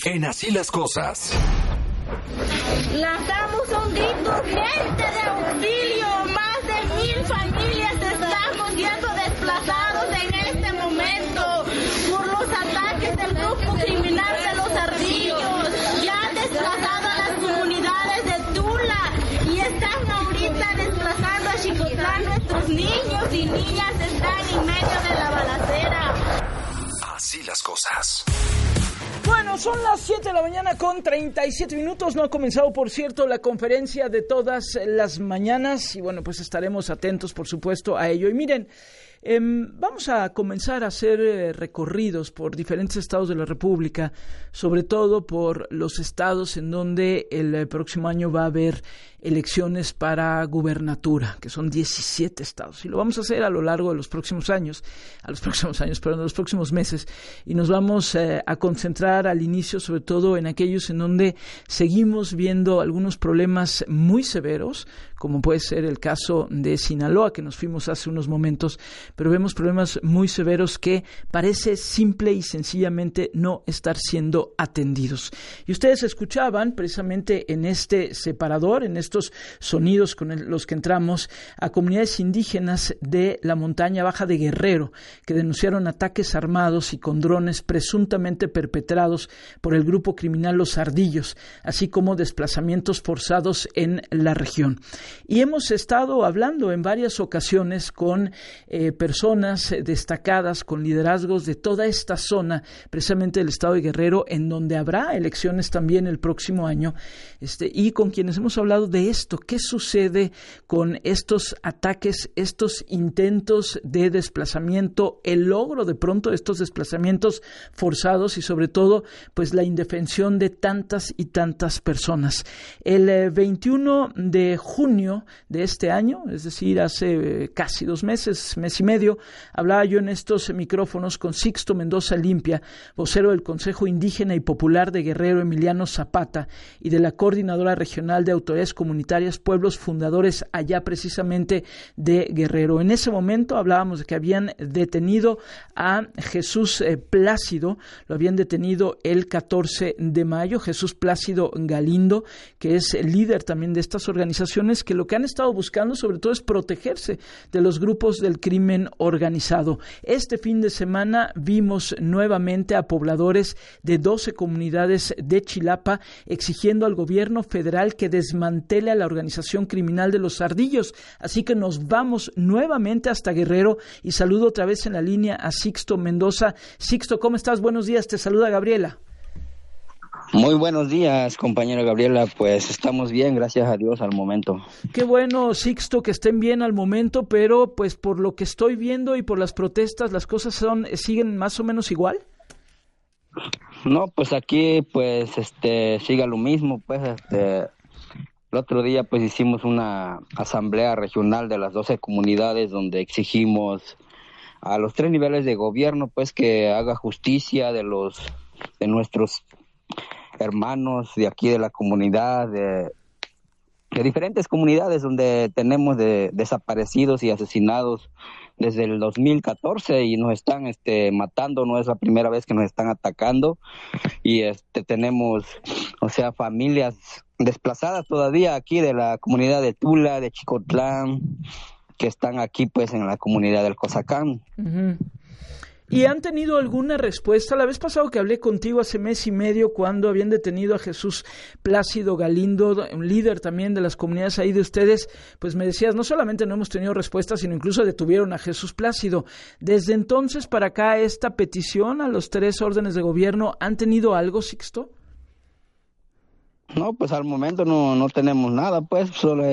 En Así las Cosas. Lanzamos un grito urgente de auxilio. Más de 1,000 familias estamos siendo desplazados en este momento por los ataques del grupo criminal de los Ardillos. Ya han desplazado a las comunidades de Tula y están ahorita desplazando a Xicotlán. Nuestros niños y niñas están en medio de la balacera. Así las cosas. Bueno, son las 7 de la mañana con 37 minutos. No ha comenzado, por cierto, la conferencia de todas las mañanas. Y bueno, pues estaremos atentos, por supuesto, a ello. Y miren, vamos a comenzar a hacer recorridos por diferentes estados de la República, sobre todo por los estados en donde el próximo año va a haber elecciones para gubernatura, que son 17 estados. Y lo vamos a hacer a lo largo de los próximos meses. Y nos vamos a concentrar al inicio, sobre todo en aquellos en donde seguimos viendo algunos problemas muy severos, como puede ser el caso de Sinaloa, que nos fuimos hace unos momentos, pero vemos problemas muy severos que parece simple y sencillamente no estar siendo atendidos. Y ustedes escuchaban precisamente en este separador, en estos sonidos con los que entramos, a comunidades indígenas de la montaña baja de Guerrero, que denunciaron ataques armados y con drones presuntamente perpetrados por el grupo criminal Los Ardillos, así como desplazamientos forzados en la región. Y hemos estado hablando en varias ocasiones con personas destacadas, con liderazgos de toda esta zona, precisamente del estado de Guerrero, en donde habrá elecciones también el próximo año, y con quienes hemos hablado de esto, qué sucede con estos ataques, estos intentos de desplazamiento, el logro de pronto de estos desplazamientos forzados y sobre todo, pues la indefensión de tantas y tantas personas. El 21 de junio de este año, es decir, hace casi 2 meses, mes y medio, hablaba yo en estos micrófonos con Sixto Mendoza Limpia, vocero del Consejo Indígena y Popular de Guerrero Emiliano Zapata y de la Coordinadora Regional de Autoridades Comunitarias Pueblos Fundadores allá precisamente de Guerrero. En ese momento hablábamos de que habían detenido a Jesús Plácido, lo habían detenido el 14 de mayo, Jesús Plácido Galindo, que es el líder también de estas organizaciones que lo que han estado buscando sobre todo es protegerse de los grupos del crimen organizado. Este fin de semana vimos nuevamente a pobladores de 12 comunidades de Chilapa exigiendo al gobierno federal que desmantele a la organización criminal de Los Ardillos. Así que nos vamos nuevamente hasta Guerrero y saludo otra vez en la línea a Sixto Mendoza. Sixto, ¿cómo estás? Buenos días, te saluda Gabriela. Muy buenos días, compañera Gabriela, pues estamos bien, gracias a Dios al momento. Qué bueno, Sixto, que estén bien al momento, pero pues por lo que estoy viendo y por las protestas, ¿las cosas siguen más o menos igual? No, pues aquí pues sigue lo mismo, pues el otro día pues hicimos una asamblea regional de las 12 comunidades donde exigimos a los 3 niveles de gobierno pues que haga justicia de nuestros hermanos de aquí de la comunidad, de diferentes comunidades donde tenemos desaparecidos y asesinados desde el 2014 y nos están matando, no es la primera vez que nos están atacando y tenemos, familias desplazadas todavía aquí de la comunidad de Tula, de Xicotlán, que están aquí pues en la comunidad del Cozacán. Uh-huh. ¿Y han tenido alguna respuesta? La vez pasada que hablé contigo hace mes y medio cuando habían detenido a Jesús Plácido Galindo, un líder también de las comunidades ahí de ustedes, pues me decías, no solamente no hemos tenido respuesta, sino incluso detuvieron a Jesús Plácido. Desde entonces para acá, esta petición a los 3 órdenes de gobierno, ¿han tenido algo, Sixto? No, pues al momento no tenemos nada, pues solo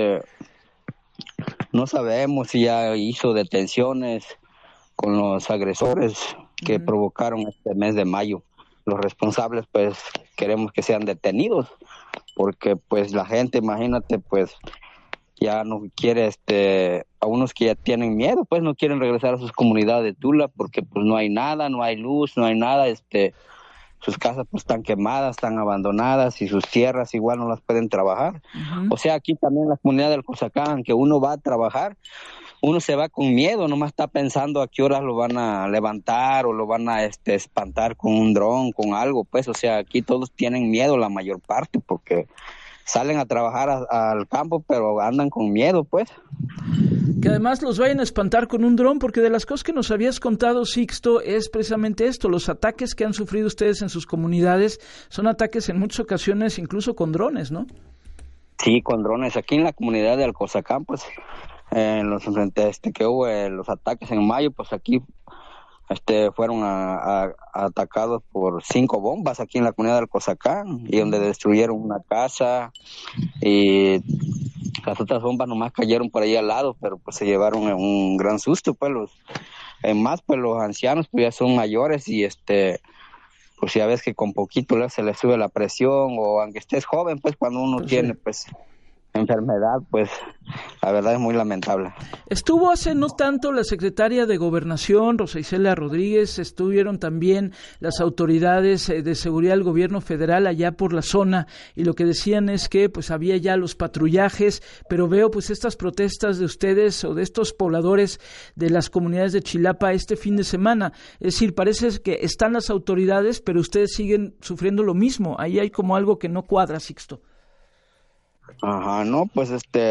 no sabemos si ya hizo detenciones con los agresores que provocaron este mes de mayo. Los responsables pues queremos que sean detenidos porque pues la gente, imagínate, pues ya no quiere, a unos que ya tienen miedo, pues no quieren regresar a sus comunidades de Tula porque pues no hay nada, no hay luz, no hay nada, sus casas pues están quemadas, están abandonadas y sus tierras igual no las pueden trabajar. O sea, aquí también en la comunidad del Cozacán, que uno va a trabajar, uno se va con miedo, nomás está pensando a qué horas lo van a levantar o lo van a espantar con un dron, con algo, pues, o sea, aquí todos tienen miedo la mayor parte porque salen a trabajar al campo, pero andan con miedo, pues. Que además los vayan a espantar con un dron, porque de las cosas que nos habías contado, Sixto, es precisamente esto, los ataques que han sufrido ustedes en sus comunidades son ataques en muchas ocasiones incluso con drones, ¿no? Sí, con drones. Aquí en la comunidad de Alcozacán, pues, en los que hubo los ataques en mayo, pues aquí fueron atacados por 5 bombas aquí en la comunidad de Alcozacán, y donde destruyeron una casa, y las otras bombas nomás cayeron por ahí al lado, pero pues se llevaron un gran susto, pues los ancianos pues ya son mayores y pues ya ves que con poquito se les sube la presión, o aunque estés joven, pues cuando uno tiene pues enfermedad, pues la verdad es muy lamentable. Estuvo hace no tanto la secretaria de Gobernación, Rosa Isela Rodríguez, estuvieron también las autoridades de seguridad del gobierno federal allá por la zona, y lo que decían es que pues había ya los patrullajes, pero veo pues estas protestas de ustedes o de estos pobladores de las comunidades de Chilapa este fin de semana, es decir, parece que están las autoridades, pero ustedes siguen sufriendo lo mismo. Ahí hay como algo que no cuadra, Sixto. Ajá, no, pues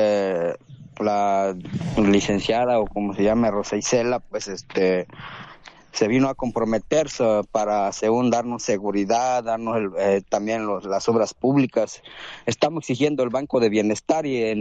la licenciada, o como se llama, Rosa Isela, pues se vino a comprometerse para, según darnos seguridad, darnos también las obras públicas. Estamos exigiendo el Banco de Bienestar y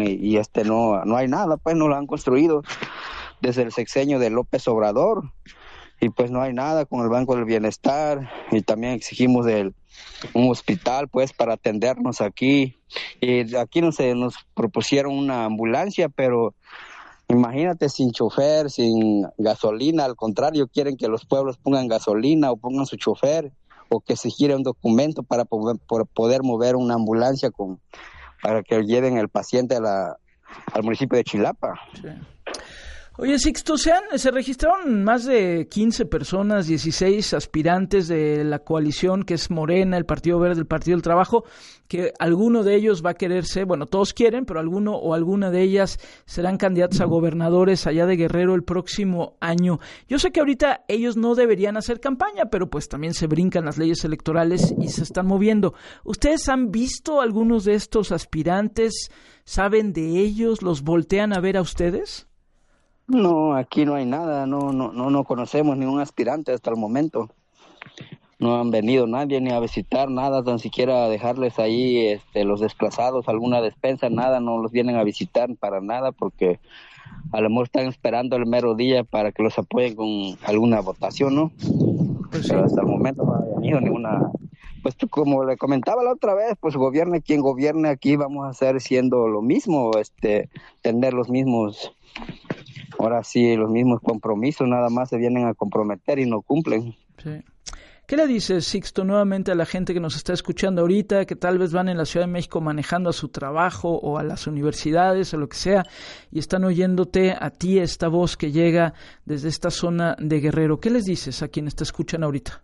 no hay nada, pues no lo han construido desde el sexenio de López Obrador, y pues no hay nada con el Banco del Bienestar, y también exigimos un hospital pues para atendernos aquí, y aquí nos propusieron una ambulancia, pero imagínate, sin chofer, sin gasolina. Al contrario, quieren que los pueblos pongan gasolina o pongan su chofer, o que se gire un documento para poder mover una ambulancia para que lleven el paciente al municipio de Chilapa. Sí. Oye, Sixto, se registraron más de 15 personas, 16 aspirantes de la coalición que es Morena, el Partido Verde, el Partido del Trabajo, que alguno de ellos va a quererse, bueno, todos quieren, pero alguno o alguna de ellas serán candidatos a gobernadores allá de Guerrero el próximo año. Yo sé que ahorita ellos no deberían hacer campaña, pero pues también se brincan las leyes electorales y se están moviendo. ¿Ustedes han visto algunos de estos aspirantes? ¿Saben de ellos? ¿Los voltean a ver a ustedes? No, aquí no hay nada, no conocemos ningún aspirante hasta el momento. No han venido nadie ni a visitar nada, tan siquiera a dejarles ahí los desplazados alguna despensa, nada, no los vienen a visitar para nada, porque a lo mejor están esperando el mero día para que los apoyen con alguna votación, ¿no? Pues sí. Pero hasta el momento no ha venido ninguna. Pues como le comentaba la otra vez, pues gobierne quien gobierne, aquí vamos a hacer siendo lo mismo, tener los mismos. Ahora sí, los mismos compromisos, nada más se vienen a comprometer y no cumplen. Sí. ¿Qué le dices, Sixto, nuevamente a la gente que nos está escuchando ahorita, que tal vez van en la Ciudad de México manejando a su trabajo o a las universidades o lo que sea, y están oyéndote a ti, esta voz que llega desde esta zona de Guerrero? ¿Qué les dices a quienes te escuchan ahorita?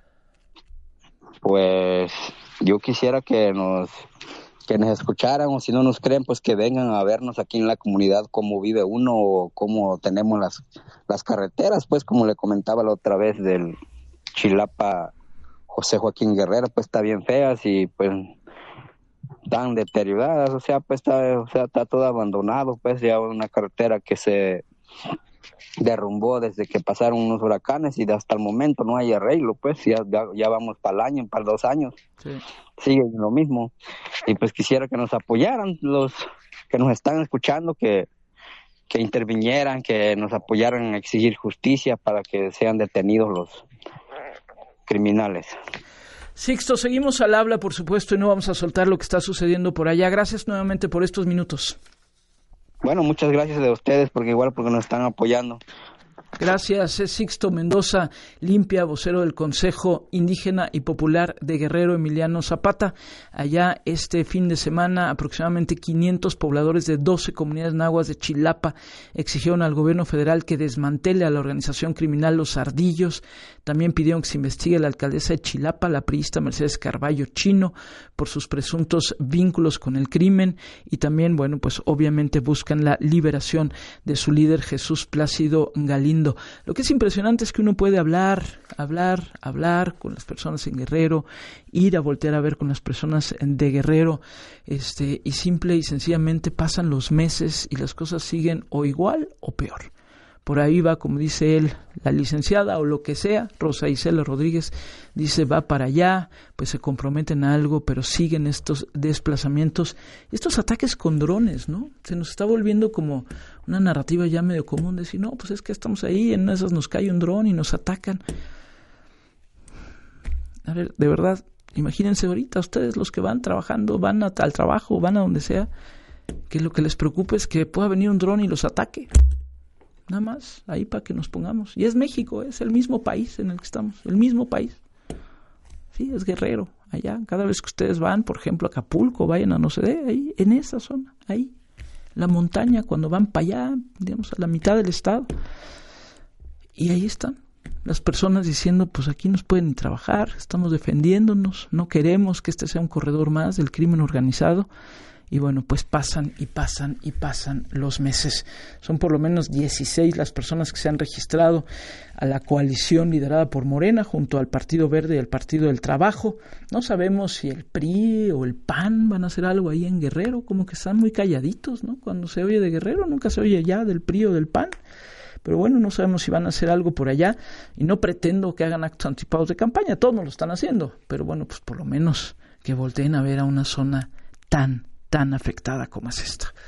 Pues yo quisiera que nos escucharan, o si no nos creen, pues que vengan a vernos aquí en la comunidad cómo vive uno, o cómo tenemos las carreteras, pues como le comentaba la otra vez del Chilapa José Joaquín Guerrero, pues está bien feas y pues tan deterioradas, o sea, pues está todo abandonado, pues ya una carretera que se derrumbó desde que pasaron unos huracanes y hasta el momento no hay arreglo, pues ya vamos para el año, para 2 años. Sí. Sigue lo mismo, y pues quisiera que nos apoyaran los que nos están escuchando, que intervinieran, que nos apoyaran a exigir justicia para que sean detenidos los criminales. Sixto, seguimos al habla, por supuesto, y no vamos a soltar lo que está sucediendo por allá. Gracias nuevamente por estos minutos. Bueno, muchas gracias a ustedes, porque nos están apoyando. Gracias. Es Sixto Mendoza Limpia, vocero del Consejo Indígena y Popular de Guerrero Emiliano Zapata. Allá este fin de semana aproximadamente 500 pobladores de 12 comunidades nahuas de Chilapa exigieron al gobierno federal que desmantele a la organización criminal Los Ardillos. También pidieron que se investigue a la alcaldesa de Chilapa, la priista Mercedes Carballo Chino, por sus presuntos vínculos con el crimen, y también, bueno, pues obviamente buscan la liberación de su líder Jesús Plácido Galindo. Lo que es impresionante es que uno puede hablar con las personas en Guerrero, ir a voltear a ver con las personas de Guerrero, y simple y sencillamente pasan los meses y las cosas siguen o igual o peor. Por ahí va, como dice él, la licenciada o lo que sea, Rosa Isela Rodríguez, dice va para allá, pues se comprometen a algo, pero siguen estos desplazamientos, estos ataques con drones, ¿no? Se nos está volviendo como una narrativa ya medio común, decir, no, pues es que estamos ahí, en esas nos cae un dron y nos atacan. A ver, de verdad, imagínense ahorita ustedes los que van trabajando, van al trabajo, van a donde sea, que lo que les preocupa es que pueda venir un dron y los ataque. Nada más, ahí para que nos pongamos. Y es México, es el mismo país en el que estamos, el mismo país. Sí, es Guerrero, allá. Cada vez que ustedes van, por ejemplo, a Acapulco, vayan a no sé de, ahí, en esa zona, ahí. La montaña, cuando van para allá, digamos, a la mitad del estado. Y ahí están las personas diciendo, pues aquí nos pueden ni trabajar, estamos defendiéndonos, no queremos que este sea un corredor más del crimen organizado. Y bueno, pues pasan los meses. Son por lo menos 16 las personas que se han registrado a la coalición liderada por Morena junto al Partido Verde y el Partido del Trabajo. No sabemos si el PRI o el PAN van a hacer algo ahí en Guerrero, como que están muy calladitos, ¿no? Cuando se oye de Guerrero, nunca se oye ya del PRI o del PAN. Pero bueno, no sabemos si van a hacer algo por allá, y no pretendo que hagan actos anticipados de campaña, todos no lo están haciendo, pero bueno, pues por lo menos que volteen a ver a una zona tan afectada como es esta.